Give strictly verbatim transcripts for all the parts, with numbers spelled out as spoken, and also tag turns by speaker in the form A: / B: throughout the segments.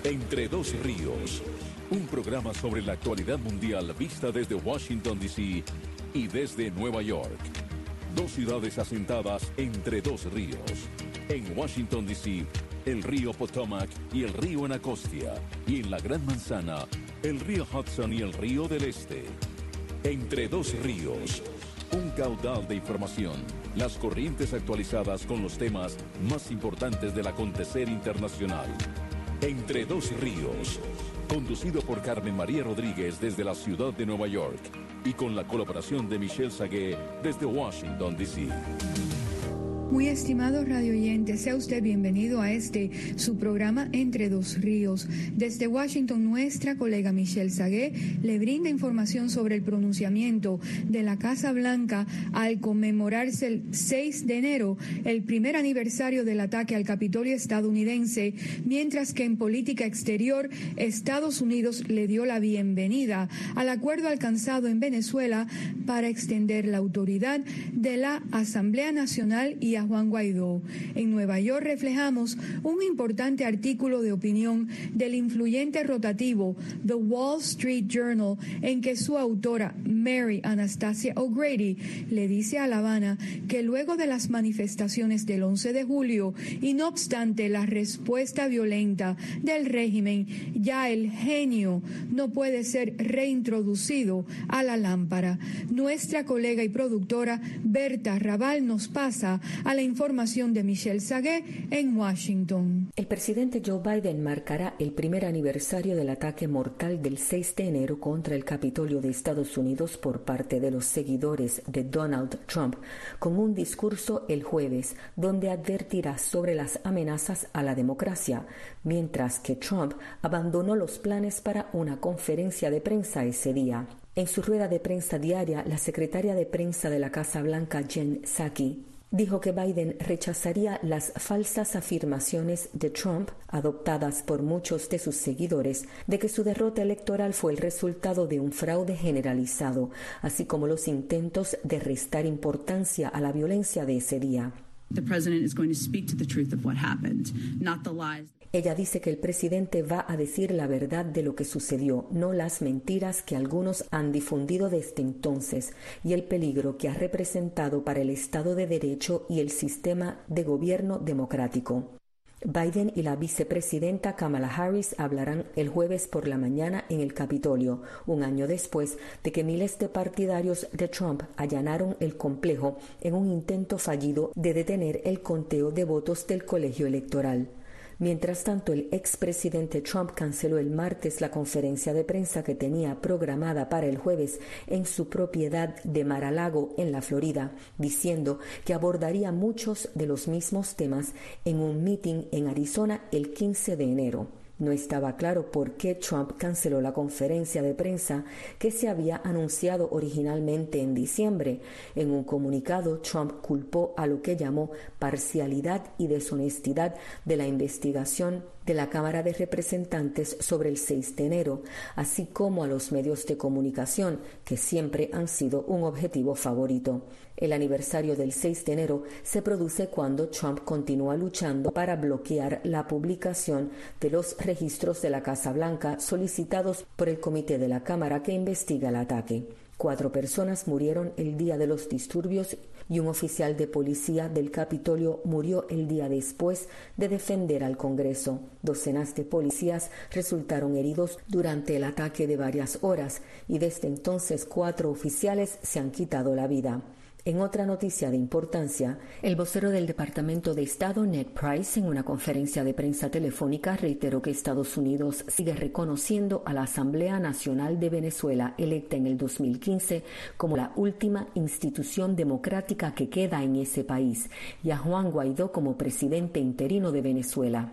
A: Entre dos ríos, un programa sobre la actualidad mundial vista desde Washington, D C y desde Nueva York. Dos ciudades asentadas entre dos ríos. En Washington, D C, el río Potomac y el río Anacostia. Y en la Gran Manzana, el río Hudson y el río del Este. Entre dos ríos, un caudal de información. Las corrientes actualizadas con los temas más importantes del acontecer internacional. Entre dos ríos, conducido por Carmen María Rodríguez desde la ciudad de Nueva York y con la colaboración de Michelle Sagué desde Washington, D C.
B: Muy estimado radio oyente, sea usted bienvenido a este, su programa Entre Dos Ríos. Desde Washington, nuestra colega Michelle Sagué le brinda información sobre el pronunciamiento de la Casa Blanca al conmemorarse el seis de enero, el primer aniversario del ataque al Capitolio estadounidense, mientras que en política exterior, Estados Unidos le dio la bienvenida al acuerdo alcanzado en Venezuela para extender la autoridad de la Asamblea Nacional y a Juan Guaidó. En Nueva York reflejamos un importante artículo de opinión del influyente rotativo The Wall Street Journal, en que su autora Mary Anastasia O'Grady le dice a La Habana que luego de las manifestaciones del once de julio y no obstante la respuesta violenta del régimen, ya el genio no puede ser reintroducido a la lámpara. Nuestra colega y productora Berta Raval nos pasa a la información de Michelle Sagué en Washington.
C: El presidente Joe Biden marcará el primer aniversario del ataque mortal del seis de enero contra el Capitolio de Estados Unidos por parte de los seguidores de Donald Trump con un discurso el jueves donde advertirá sobre las amenazas a la democracia, mientras que Trump abandonó los planes para una conferencia de prensa ese día. En su rueda de prensa diaria, la secretaria de prensa de la Casa Blanca, Jen Psaki, dijo que Biden rechazaría las falsas afirmaciones de Trump, adoptadas por muchos de sus seguidores, de que su derrota electoral fue el resultado de un fraude generalizado, así como los intentos de restar importancia a la violencia de ese día.
D: The president is going to speak to the truth of what happened, not the lies.
C: Ella dice que el presidente va a decir la verdad de lo que sucedió, no las mentiras que algunos han difundido desde entonces, y el peligro que ha representado para el Estado de Derecho y el sistema de gobierno democrático. Biden y la vicepresidenta Kamala Harris hablarán el jueves por la mañana en el Capitolio, un año después de que miles de partidarios de Trump allanaron el complejo en un intento fallido de detener el conteo de votos del colegio electoral. Mientras tanto, el expresidente Trump canceló el martes la conferencia de prensa que tenía programada para el jueves en su propiedad de Mar-a-Lago, en la Florida, diciendo que abordaría muchos de los mismos temas en un meeting en Arizona el quince de enero. No estaba claro por qué Trump canceló la conferencia de prensa que se había anunciado originalmente en diciembre. En un comunicado, Trump culpó a lo que llamó parcialidad y deshonestidad de la investigación de la Cámara de Representantes sobre el seis de enero, así como a los medios de comunicación, que siempre han sido un objetivo favorito. El aniversario del seis de enero se produce cuando Trump continúa luchando para bloquear la publicación de los registros de la Casa Blanca solicitados por el comité de la Cámara que investiga el ataque. Cuatro personas murieron el día de los disturbios y un oficial de policía del Capitolio murió el día después de defender al Congreso. Docenas de policías resultaron heridos durante el ataque de varias horas y desde entonces cuatro oficiales se han quitado la vida. En otra noticia de importancia, el vocero del Departamento de Estado, Ned Price, en una conferencia de prensa telefónica, reiteró que Estados Unidos sigue reconociendo a la Asamblea Nacional de Venezuela, electa en el dos mil quince, como la última institución democrática que queda en ese país, y a Juan Guaidó como presidente interino de Venezuela.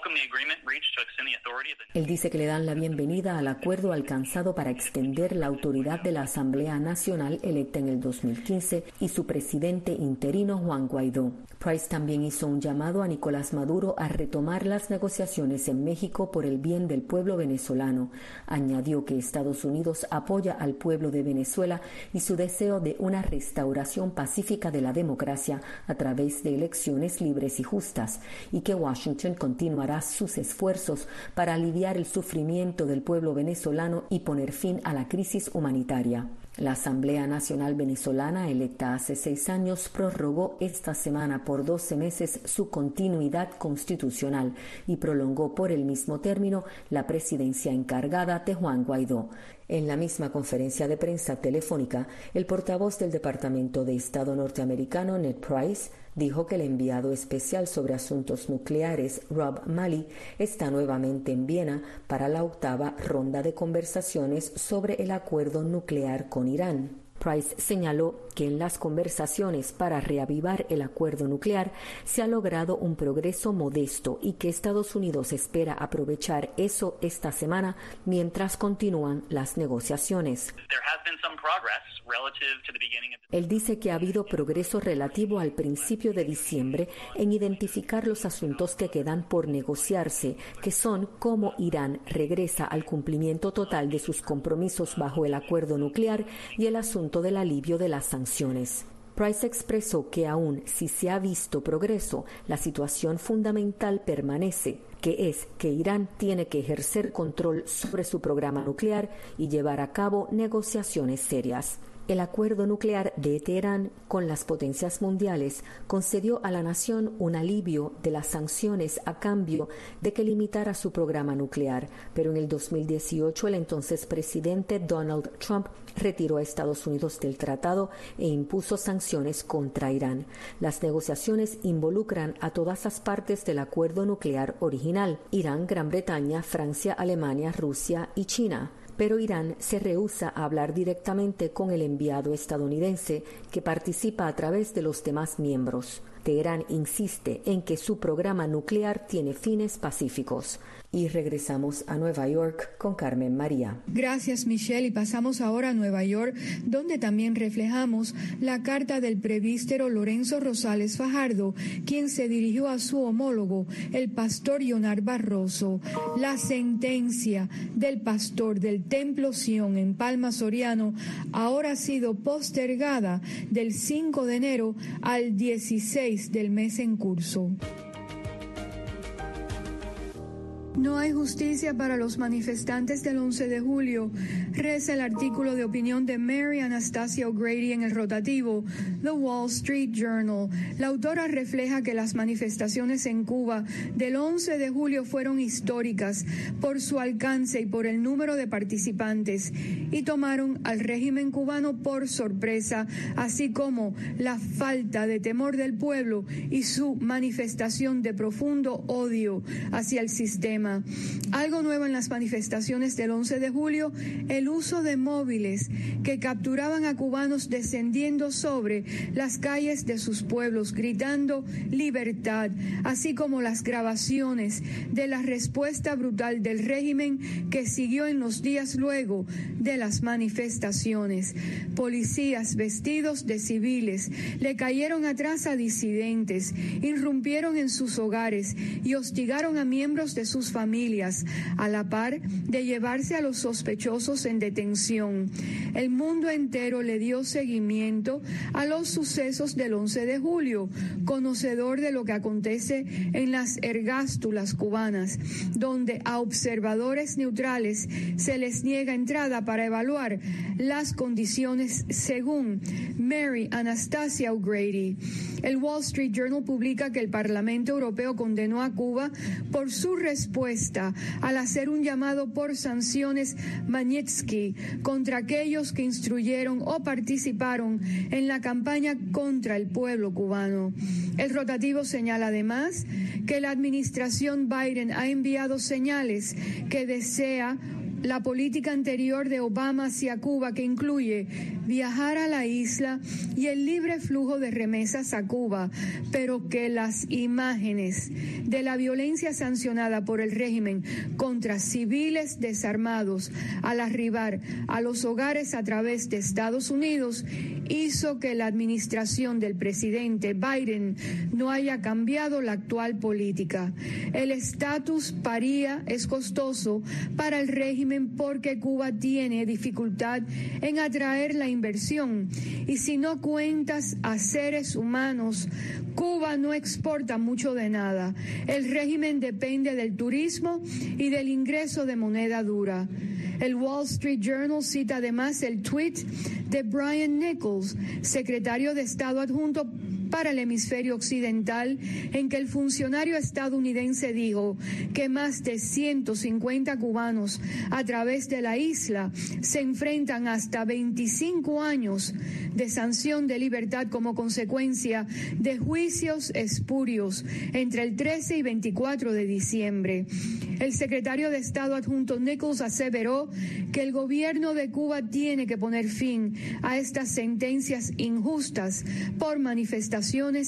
C: Él dice que le dan la bienvenida al acuerdo alcanzado para extender la autoridad de la Asamblea Nacional electa en el dos mil quince y su presidente interino Juan Guaidó. Price también hizo un llamado a Nicolás Maduro a retomar las negociaciones en México por el bien del pueblo venezolano. Añadió que Estados Unidos apoya al pueblo de Venezuela y su deseo de una restauración pacífica de la democracia a través de elecciones libres y justas, y que Washington continuará sus esfuerzos para aliviar el sufrimiento del pueblo venezolano y poner fin a la crisis humanitaria. La Asamblea Nacional Venezolana, electa hace seis años, prorrogó esta semana por doce meses su continuidad constitucional y prolongó por el mismo término la presidencia encargada de Juan Guaidó. En la misma conferencia de prensa telefónica, el portavoz del Departamento de Estado norteamericano, Ned Price, dijo que el enviado especial sobre asuntos nucleares, Rob Malley, está nuevamente en Viena para la octava ronda de conversaciones sobre el acuerdo nuclear con Irán. Price señaló que en las conversaciones para reavivar el acuerdo nuclear se ha logrado un progreso modesto y que Estados Unidos espera aprovechar eso esta semana mientras continúan las negociaciones. Él dice que ha habido progreso relativo al principio de diciembre en identificar los asuntos que quedan por negociarse, que son cómo Irán regresa al cumplimiento total de sus compromisos bajo el acuerdo nuclear y el asunto del alivio de las sanciones. Price expresó que aun si se ha visto progreso, la situación fundamental permanece, que es que Irán tiene que ejercer control sobre su programa nuclear y llevar a cabo negociaciones serias. El acuerdo nuclear de Teherán con las potencias mundiales concedió a la nación un alivio de las sanciones a cambio de que limitara su programa nuclear, pero en el dos mil dieciocho el entonces presidente Donald Trump retiró a Estados Unidos del tratado e impuso sanciones contra Irán. Las negociaciones involucran a todas las partes del acuerdo nuclear original: Irán, Gran Bretaña, Francia, Alemania, Rusia y China. Pero Irán se rehúsa a hablar directamente con el enviado estadounidense, que participa a través de los demás miembros. Teherán insiste en que su programa nuclear tiene fines pacíficos. Y regresamos a Nueva York con Carmen María.
B: Gracias, Michelle, y pasamos ahora a Nueva York, donde también reflejamos la carta del presbítero Lorenzo Rosales Fajardo, quien se dirigió a su homólogo, el pastor Yonar Barroso. La sentencia del pastor del Templo Sion en Palma Soriano ahora ha sido postergada del cinco de enero al dieciséis del mes en curso. No hay justicia para los manifestantes del once de julio, reza el artículo de opinión de Mary Anastasia O'Grady en el rotativo The Wall Street Journal. La autora refleja que las manifestaciones en Cuba del once de julio fueron históricas por su alcance y por el número de participantes, y tomaron al régimen cubano por sorpresa, así como la falta de temor del pueblo y su manifestación de profundo odio hacia el sistema. Algo nuevo en las manifestaciones del once de julio, el uso de móviles que capturaban a cubanos descendiendo sobre las calles de sus pueblos, gritando libertad, así como las grabaciones de la respuesta brutal del régimen que siguió en los días luego de las manifestaciones. Policías vestidos de civiles le cayeron atrás a disidentes, irrumpieron en sus hogares y hostigaron a miembros de sus familias, a la par de llevarse a los sospechosos en detención. El mundo entero le dio seguimiento a los sucesos del once de julio, conocedor de lo que acontece en las ergástulas cubanas, donde a observadores neutrales se les niega entrada para evaluar las condiciones, según Mary Anastasia O'Grady. El Wall Street Journal publica que el Parlamento Europeo condenó a Cuba por su respuesta al hacer un llamado por sanciones Magnitsky contra aquellos que instruyeron o participaron en la campaña contra el pueblo cubano. El rotativo señala además que la administración Biden ha enviado señales que desea la política anterior de Obama hacia Cuba, que incluye viajar a la isla y el libre flujo de remesas a Cuba, pero que las imágenes de la violencia sancionada por el régimen contra civiles desarmados al arribar a los hogares a través de Estados Unidos hizo que la administración del presidente Biden no haya cambiado la actual política. El estatus paria es costoso para el régimen porque Cuba tiene dificultad en atraer la inversión y si no cuentas a seres humanos, Cuba no exporta mucho de nada. El régimen depende del turismo y del ingreso de moneda dura. El Wall Street Journal cita además el tweet de Brian Nichols, secretario de Estado adjunto para el hemisferio occidental, en que el funcionario estadounidense dijo que más de ciento cincuenta cubanos a través de la isla se enfrentan hasta veinticinco años de sanción de libertad como consecuencia de juicios espurios entre el trece y veinticuatro de diciembre. El secretario de Estado adjunto Nichols aseveró que el gobierno de Cuba tiene que poner fin a estas sentencias injustas por manifestaciones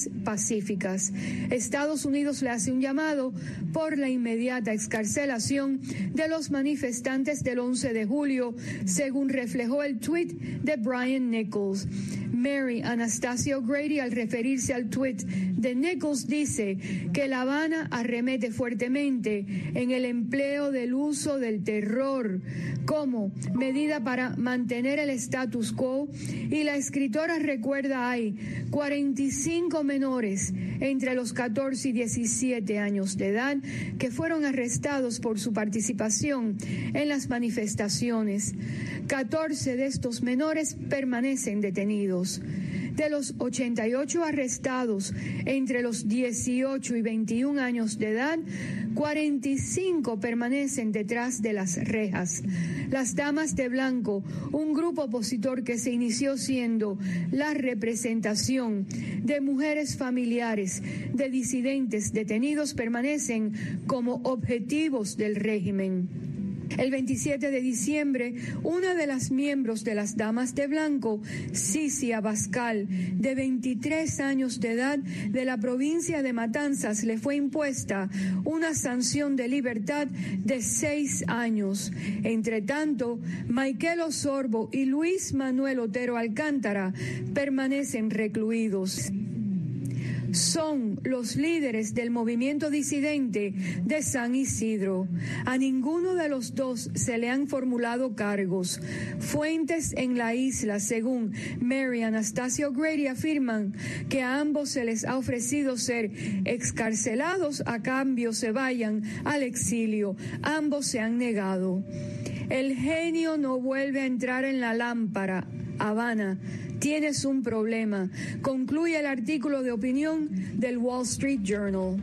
B: pacíficas. Estados Unidos le hace un llamado por la inmediata excarcelación de los manifestantes del once de julio, según reflejó el tuit de Brian Nichols. Mary Anastasia O'Grady, al referirse al tuit de Nichols, dice que La Habana arremete fuertemente en el empleo del uso del terror como medida para mantener el status quo, y la escritora recuerda hay cuarenta y cinco menores entre los catorce y diecisiete años de edad que fueron arrestados por su participación en las manifestaciones. catorce de estos menores permanecen detenidos. De los ochenta y ocho arrestados entre los dieciocho y veintiún años de edad, cuarenta y cinco permanecen detrás de las rejas. Las Damas de Blanco, un grupo opositor que se inició siendo la representación de mujeres familiares de disidentes detenidos, permanecen como objetivos del régimen. El veintisiete de diciembre, una de las miembros de las Damas de Blanco, Cici Abascal, de veintitrés años de edad, de la provincia de Matanzas, le fue impuesta una sanción de libertad de seis años. Entre tanto, Michael Osorbo y Luis Manuel Otero Alcántara permanecen recluidos. Son los líderes del movimiento disidente de San Isidro. A ninguno de los dos se le han formulado cargos. Fuentes en la isla, según Mary Anastasia O'Grady, afirman que a ambos se les ha ofrecido ser excarcelados a cambio se vayan al exilio. Ambos se han negado. El genio no vuelve a entrar en la lámpara. Habana, tienes un problema, concluye el artículo de opinión del Wall Street Journal.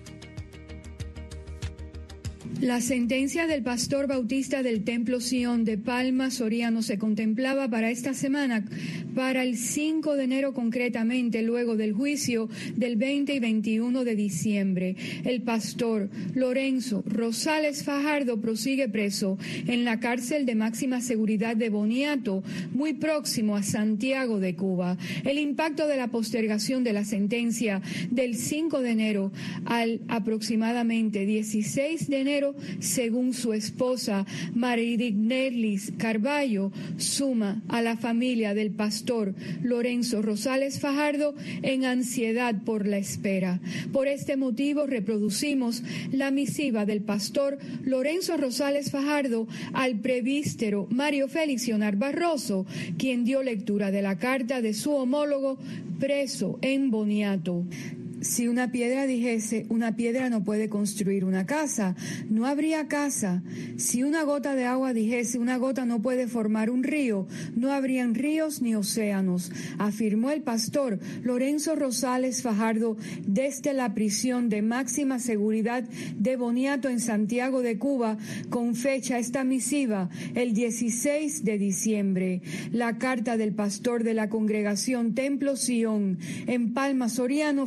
B: La sentencia del pastor bautista del Templo Sion de Palma Soriano se contemplaba para esta semana, para el cinco de enero concretamente, luego del juicio del veinte y veintiuno de diciembre. El pastor Lorenzo Rosales Fajardo prosigue preso en la cárcel de máxima seguridad de Boniato, muy próximo a Santiago de Cuba. El impacto de la postergación de la sentencia del cinco de enero al aproximadamente dieciséis de enero, según su esposa Maridignelis Carballo, suma a la familia del pastor Lorenzo Rosales Fajardo en ansiedad por la espera. Por este motivo reproducimos la misiva del pastor Lorenzo Rosales Fajardo al presbítero Mario Félix Ionar Barroso, quien dio lectura de la carta de su homólogo preso en Boniato. Si una piedra dijese, una piedra no puede construir una casa, no habría casa. Si una gota de agua dijese, una gota no puede formar un río, no habrían ríos ni océanos, afirmó el pastor Lorenzo Rosales Fajardo desde la prisión de máxima seguridad de Boniato en Santiago de Cuba, con fecha esta misiva el dieciséis de diciembre. La carta del pastor de la congregación Templo Sion en Palma Soriano fue dirigida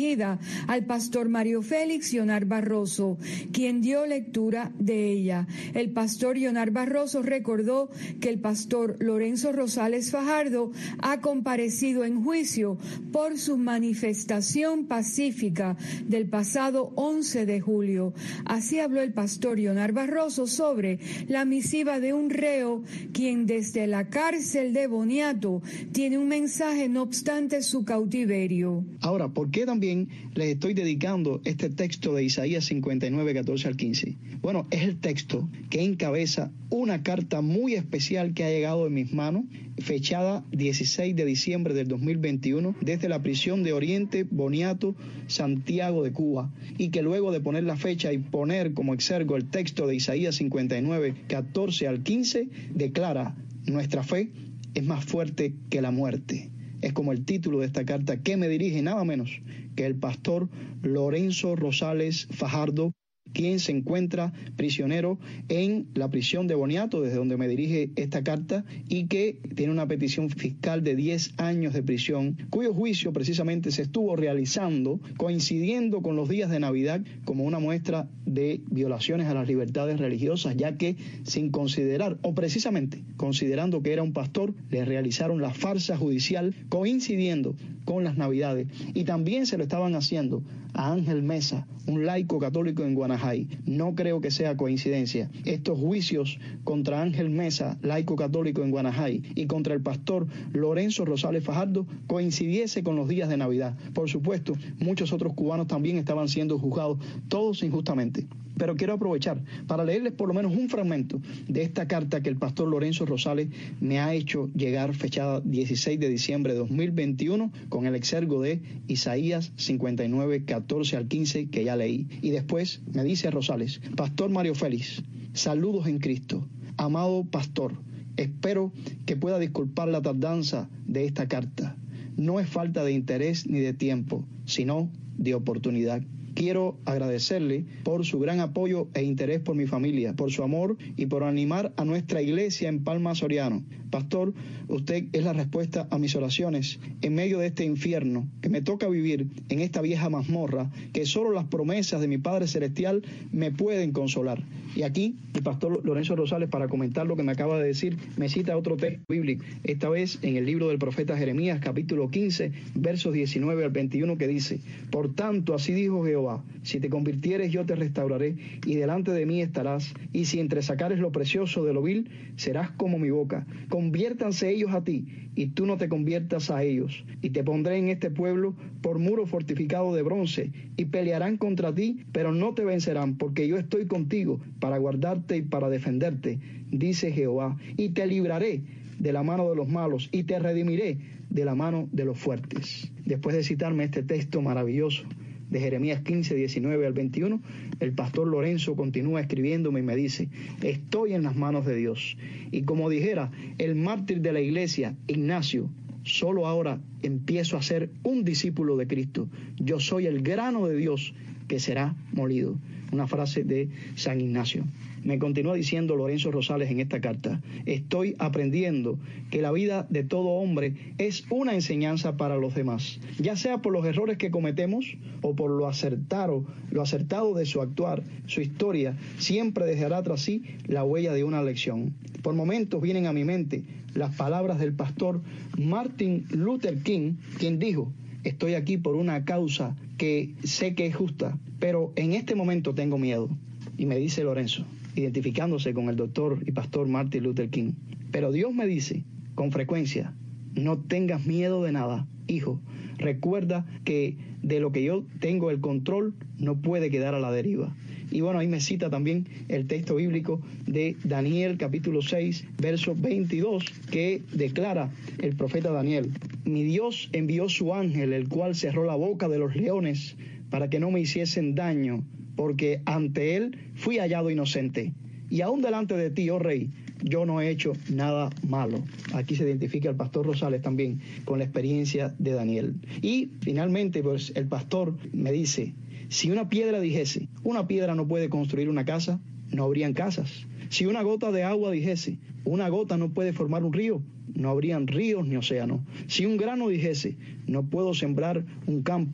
B: dirigida al pastor Mario Félix Yonar Barroso, quien dio lectura de ella. El pastor Yonar Barroso recordó que el pastor Lorenzo Rosales Fajardo ha comparecido en juicio por su manifestación pacífica del pasado once de julio. Así habló el pastor Yonar Barroso sobre la misiva de un reo quien desde la cárcel de Boniato tiene un mensaje no obstante su cautiverio.
E: Ahora, ¿por qué también les estoy dedicando este texto de Isaías cincuenta y nueve, catorce al quince? Bueno, es el texto que encabeza una carta muy especial que ha llegado en mis manos, fechada dieciséis de diciembre del dos mil veintiuno, desde la prisión de Oriente, Boniato, Santiago de Cuba, y que luego de poner la fecha y poner como exergo el texto de Isaías cincuenta y nueve, catorce al quince, declara: nuestra fe es más fuerte que la muerte. Es como el título de esta carta que me dirige nada menos que el pastor Lorenzo Rosales Fajardo, quien se encuentra prisionero en la prisión de Boniato, desde donde me dirige esta carta, y que tiene una petición fiscal de diez años de prisión, cuyo juicio precisamente se estuvo realizando coincidiendo con los días de Navidad, como una muestra de violaciones a las libertades religiosas, ya que sin considerar, o precisamente considerando que era un pastor, le realizaron la farsa judicial coincidiendo con las Navidades, y también se lo estaban haciendo a Ángel Mesa, un laico católico en Guanajay. No creo que sea coincidencia. Estos juicios contra Ángel Mesa, laico católico en Guanajay, y contra el pastor Lorenzo Rosales Fajardo coincidiese con los días de Navidad. Por supuesto, muchos otros cubanos también estaban siendo juzgados, todos injustamente. Pero quiero aprovechar para leerles por lo menos un fragmento de esta carta que el pastor Lorenzo Rosales me ha hecho llegar, fechada dieciséis de diciembre de dos mil veintiuno, con el exergo de Isaías cincuenta y nueve, catorce al quince, que ya leí. Y después me dice Rosales: pastor Mario Félix, saludos en Cristo. Amado pastor, espero que pueda disculpar la tardanza de esta carta. No es falta de interés ni de tiempo, sino de oportunidad. Quiero agradecerle por su gran apoyo e interés por mi familia, por su amor y por animar a nuestra iglesia en Palma Soriano. Pastor, usted es la respuesta a mis oraciones en medio de este infierno que me toca vivir en esta vieja mazmorra, que solo las promesas de mi Padre Celestial me pueden consolar. Y aquí el pastor Lorenzo Rosales, para comentar lo que me acaba de decir, me cita otro texto bíblico, esta vez en el libro del profeta Jeremías, capítulo quince, versos diecinueve al veintiuno, que dice: por tanto, así dijo Jehová, si te convirtieres yo te restauraré, y delante de mí estarás, y si entresacares lo precioso de lo vil, serás como mi boca. Conviértanse ellos a ti, y tú no te conviertas a ellos, y te pondré en este pueblo por muro fortificado de bronce, y pelearán contra ti, pero no te vencerán, porque yo estoy contigo para guardarte y para defenderte, dice Jehová, y te libraré de la mano de los malos, y te redimiré de la mano de los fuertes. Después de citarme este texto maravilloso de Jeremías quince, diecinueve al veintiuno, el pastor Lorenzo continúa escribiéndome y me dice: estoy en las manos de Dios. Y como dijera el mártir de la iglesia, Ignacio, solo ahora empiezo a ser un discípulo de Cristo. Yo soy el grano de Dios que será molido. Una frase de San Ignacio. Me continúa diciendo Lorenzo Rosales en esta carta: estoy aprendiendo que la vida de todo hombre es una enseñanza para los demás, ya sea por los errores que cometemos o por lo acertado, lo acertado de su actuar. Su historia siempre dejará tras sí la huella de una lección. Por momentos vienen a mi mente las palabras del pastor Martin Luther King, quien dijo: estoy aquí por una causa que sé que es justa, pero en este momento tengo miedo. Y me dice Lorenzo, identificándose con el doctor y pastor Martin Luther King: pero Dios me dice con frecuencia, no tengas miedo de nada, hijo. Recuerda que de lo que yo tengo el control no puede quedar a la deriva. Y bueno, ahí me cita también el texto bíblico de Daniel capítulo seis, verso veintidós, que declara el profeta Daniel: mi Dios envió su ángel, el cual cerró la boca de los leones para que no me hiciesen daño, porque ante él fui hallado inocente. Y aún delante de ti, oh rey, yo no he hecho nada malo. Aquí se identifica el pastor Rosales también con la experiencia de Daniel. Y finalmente, pues el pastor me dice: si una piedra dijese, una piedra no puede construir una casa, no habrían casas. Si una gota de agua dijese, una gota no puede formar un río, no habrían ríos ni océanos. Si un grano dijese, no puedo sembrar un campo,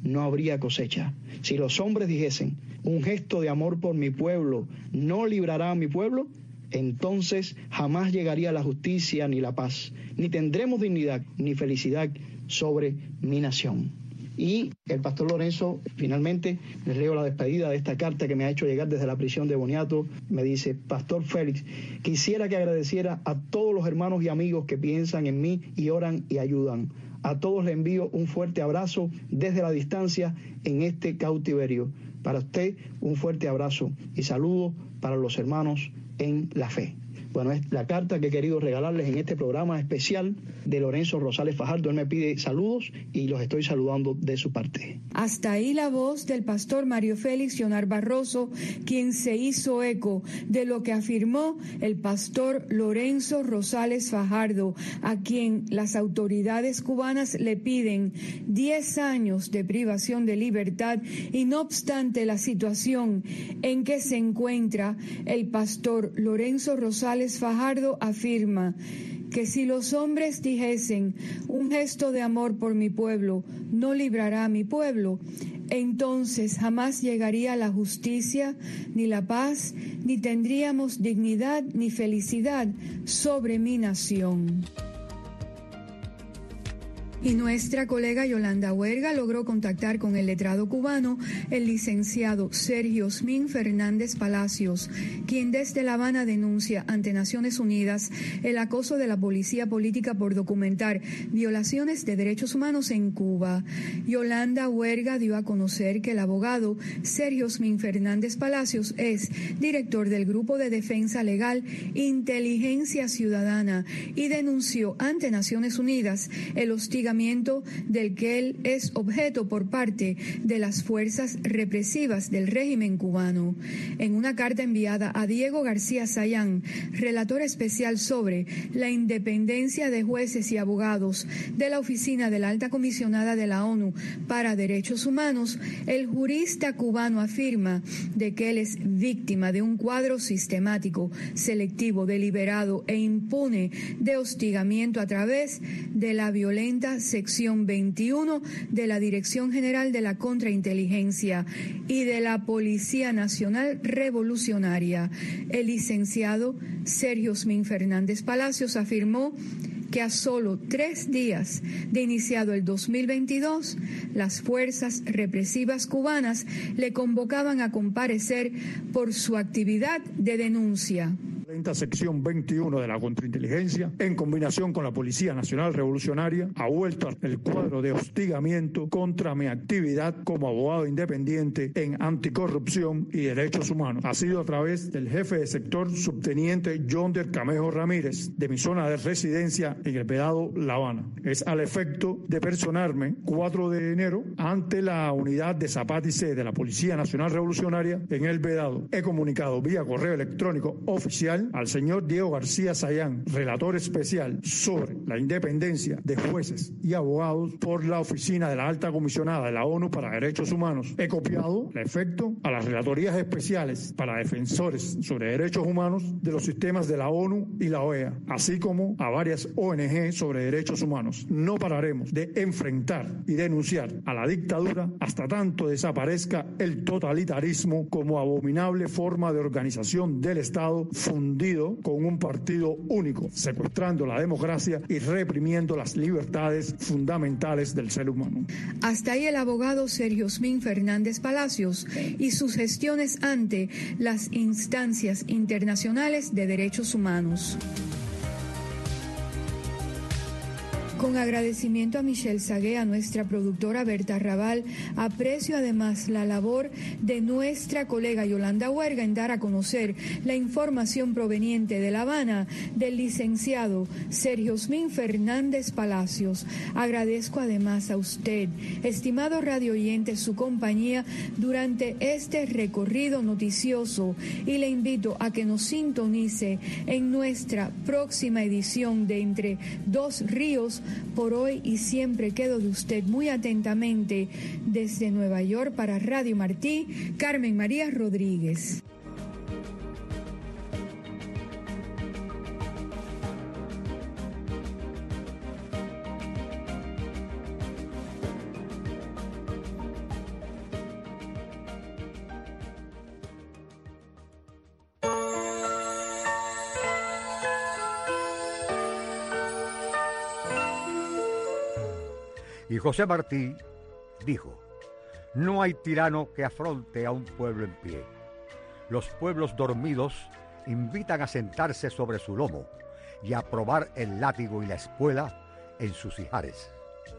E: no habría cosecha. Si los hombres dijesen, un gesto de amor por mi pueblo no librará a mi pueblo, entonces jamás llegaría la justicia ni la paz, ni tendremos dignidad ni felicidad sobre mi nación. Y el pastor Lorenzo, finalmente, les leo la despedida de esta carta que me ha hecho llegar desde la prisión de Boniato. Me dice: Pastor Félix, quisiera que agradeciera a todos los hermanos y amigos que piensan en mí y oran y ayudan. A todos les envío un fuerte abrazo desde la distancia en este cautiverio. Para usted, un fuerte abrazo y saludo para los hermanos en la fe. Bueno, es la carta que he querido regalarles en este programa especial de Lorenzo Rosales Fajardo. Él me pide saludos y los estoy saludando de su parte.
B: Hasta ahí la voz del pastor Mario Félix Yonar Barroso, quien se hizo eco de lo que afirmó el pastor Lorenzo Rosales Fajardo, a quien las autoridades cubanas le piden diez años de privación de libertad, y no obstante la situación en que se encuentra, el pastor Lorenzo Rosales Fajardo afirma que si los hombres dijesen, un gesto de amor por mi pueblo no librará a mi pueblo, entonces jamás llegaría la justicia, ni la paz, ni tendríamos dignidad ni felicidad sobre mi nación. Y nuestra colega Yolanda Huerga logró contactar con el letrado cubano, el licenciado Sergio Osmin Fernández Palacios, quien desde La Habana denuncia ante Naciones Unidas el acoso de la policía política por documentar violaciones de derechos humanos en Cuba. Yolanda Huerga dio a conocer que el abogado Sergio Osmin Fernández Palacios es director del Grupo de Defensa Legal Inteligencia Ciudadana y denunció ante Naciones Unidas el hostigamiento del que él es objeto por parte de las fuerzas represivas del régimen cubano. En una carta enviada a Diego García Sayán, relator especial sobre la independencia de jueces y abogados de la Oficina de la Alta Comisionada de la ONU para Derechos Humanos, el jurista cubano afirma de que él es víctima de un cuadro sistemático, selectivo, deliberado e impune de hostigamiento a través de la violenta sección veintiuno de la Dirección General de la Contrainteligencia y de la Policía Nacional Revolucionaria. El licenciado Sergio Osmin Fernández Palacios afirmó que a solo tres días de iniciado el dos mil veintidós, las fuerzas represivas cubanas le convocaban a comparecer por su actividad de denuncia.
F: La sección veintiuno de la contrainteligencia, en combinación con la Policía Nacional Revolucionaria, ha vuelto el cuadro de hostigamiento contra mi actividad como abogado independiente en anticorrupción y derechos humanos. Ha sido a través del jefe de sector subteniente Yonder Camejo Ramírez, de mi zona de residencia en el Vedado La Habana. Es al efecto de personarme cuatro de enero ante la unidad de Zapátice de la Policía Nacional Revolucionaria en el Vedado. He comunicado vía correo electrónico oficial al señor Diego García Sayán, relator especial sobre la independencia de jueces y abogados por la Oficina de la Alta Comisionada de la ONU para Derechos Humanos. He copiado el efecto a las relatorías especiales para defensores sobre derechos humanos de los sistemas de la ONU y la O E A, así como a varias O N G sobre derechos humanos. No pararemos de enfrentar y denunciar a la dictadura hasta tanto desaparezca el totalitarismo como abominable forma de organización del Estado fundido con un partido único, secuestrando la democracia y reprimiendo las libertades fundamentales del ser humano.
B: Hasta ahí el abogado Sergio Osmin Fernández Palacios y sus gestiones ante las instancias internacionales de derechos humanos. Con agradecimiento a Michelle Sagué, a nuestra productora Berta Raval, aprecio además la labor de nuestra colega Yolanda Huerga en dar a conocer la información proveniente de La Habana del licenciado Sergio Osmin Fernández Palacios. Agradezco además a usted, estimado radio oyente, su compañía durante este recorrido noticioso y le invito a que nos sintonice en nuestra próxima edición de Entre Dos Ríos. Por hoy y siempre quedo de usted muy atentamente desde Nueva York para Radio Martí, Carmen María Rodríguez.
G: José Martí dijo: no hay tirano que afronte a un pueblo en pie. Los pueblos dormidos invitan a sentarse sobre su lomo y a probar el látigo y la espuela en sus ijares.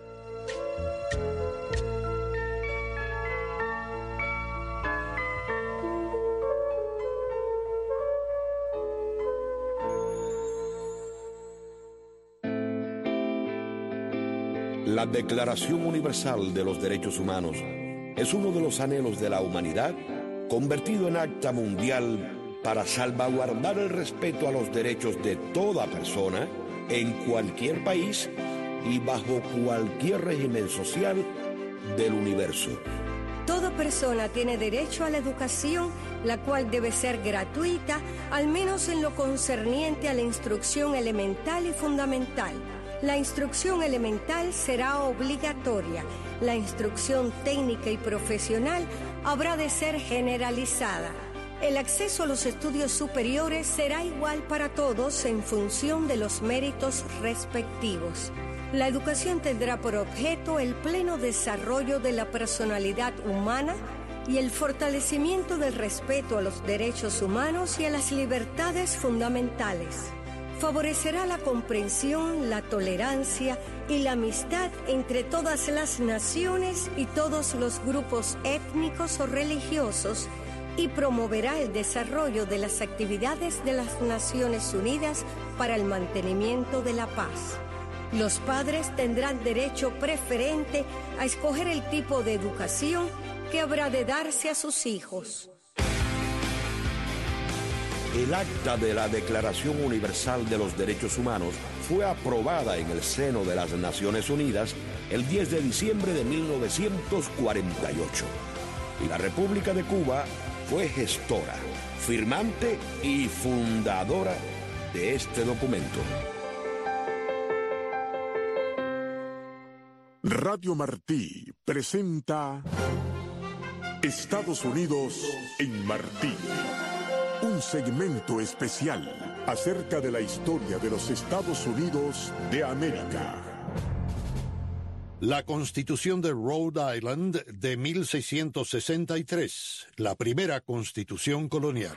H: La Declaración Universal de los Derechos Humanos es uno de los anhelos de la humanidad convertido en acta mundial para salvaguardar el respeto a los derechos de toda persona en cualquier país y bajo cualquier régimen social del universo.
I: Toda persona tiene derecho a la educación, la cual debe ser gratuita, al menos en lo concerniente a la instrucción elemental y fundamental. La instrucción elemental será obligatoria. La instrucción técnica y profesional habrá de ser generalizada. El acceso a los estudios superiores será igual para todos en función de los méritos respectivos. La educación tendrá por objeto el pleno desarrollo de la personalidad humana y el fortalecimiento del respeto a los derechos humanos y a las libertades fundamentales. Favorecerá la comprensión, la tolerancia y la amistad entre todas las naciones y todos los grupos étnicos o religiosos y promoverá el desarrollo de las actividades de las Naciones Unidas para el mantenimiento de la paz. Los padres tendrán derecho preferente a escoger el tipo de educación que habrá de darse a sus hijos.
H: El acta de la Declaración Universal de los Derechos Humanos fue aprobada en el seno de las Naciones Unidas el diez de diciembre de mil novecientos cuarenta y ocho. Y la República de Cuba fue gestora, firmante y fundadora de este documento.
J: Radio Martí presenta Estados Unidos en Martí. Un segmento especial acerca de la historia de los Estados Unidos de América.
K: La Constitución de Rhode Island de mil seiscientos sesenta y tres, la primera constitución colonial.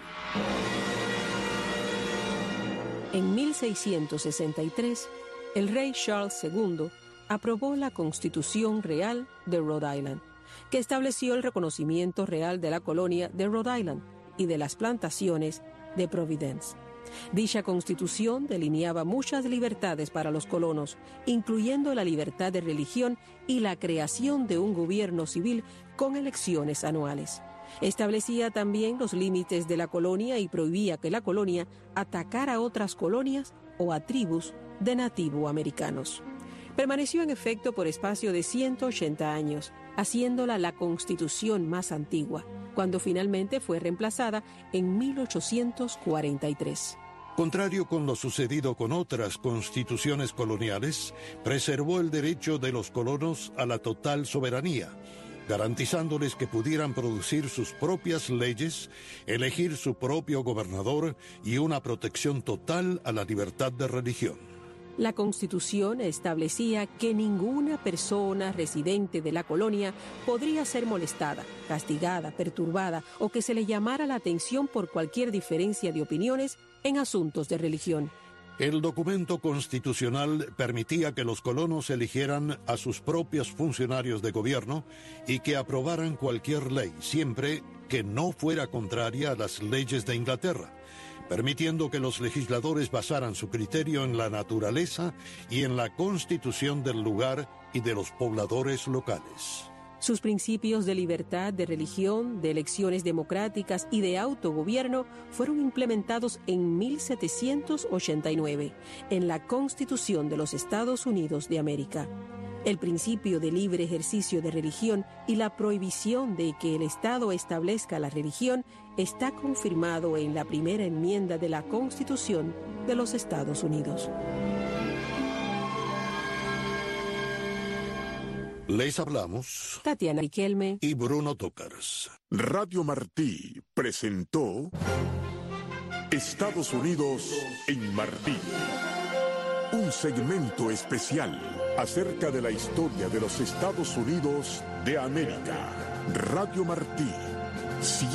L: En mil seiscientos sesenta y tres, el rey Charles segundo aprobó la Constitución Real de Rhode Island, que estableció el reconocimiento real de la colonia de Rhode Island y de las plantaciones de Providence. Dicha constitución delineaba muchas libertades para los colonos, incluyendo la libertad de religión y la creación de un gobierno civil con elecciones anuales. Establecía también los límites de la colonia y prohibía que la colonia atacara a otras colonias o a tribus de nativoamericanos. Permaneció en efecto por espacio de ciento ochenta años, haciéndola la constitución más antigua, cuando finalmente fue reemplazada en mil ochocientos cuarenta y tres.
K: Contrario con lo sucedido con otras constituciones coloniales, preservó el derecho de los colonos a la total soberanía, garantizándoles que pudieran producir sus propias leyes, elegir su propio gobernador y una protección total a la libertad de religión.
L: La Constitución establecía que ninguna persona residente de la colonia podría ser molestada, castigada, perturbada o que se le llamara la atención por cualquier diferencia de opiniones en asuntos de religión.
K: El documento constitucional permitía que los colonos eligieran a sus propios funcionarios de gobierno y que aprobaran cualquier ley, siempre que no fuera contraria a las leyes de Inglaterra, permitiendo que los legisladores basaran su criterio en la naturaleza y en la constitución del lugar y de los pobladores locales.
L: Sus principios de libertad de religión, de elecciones democráticas y de autogobierno fueron implementados en mil setecientos ochenta y nueve en la Constitución de los Estados Unidos de América. El principio de libre ejercicio de religión y la prohibición de que el Estado establezca la religión está confirmado en la primera enmienda de la Constitución de los Estados Unidos.
K: Les hablamos
L: Tatiana Riquelme
K: y Bruno Tócars.
J: Radio Martí presentó Estados Unidos en Martí. un segmento especial acerca de la historia de los Estados Unidos de América. Radio Martí.